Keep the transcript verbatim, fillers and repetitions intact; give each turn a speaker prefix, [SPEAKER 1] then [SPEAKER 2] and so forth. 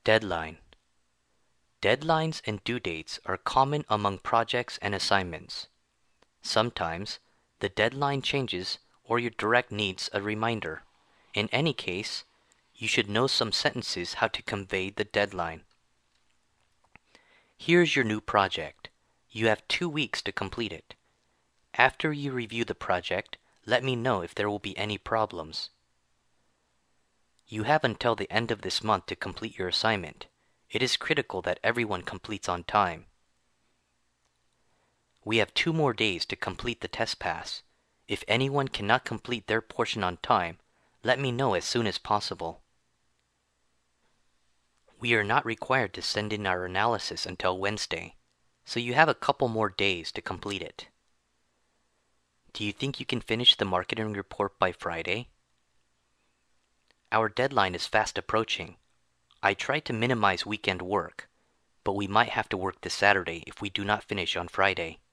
[SPEAKER 1] Deadline. Deadlines and due dates are common among projects and assignments. Sometimes, the deadline changes or your direct needs a reminder. In any case, you should know some sentences how to convey the deadline. Here's your new project. You have two weeks to complete it. After you review the project, let me know if there will be any problems. You have until the end of this month to complete your assignment. It is critical that everyone completes on time. We have two more days to complete the test pass. If anyone cannot complete their portion on time, let me know as soon as possible. We are not required to send in our analysis until Wednesday, so you have a couple more days to complete it. Do you think you can finish the marketing report by Friday? Our deadline is fast approaching. I try to minimize weekend work, but we might have to work this Saturday if we do not finish on Friday.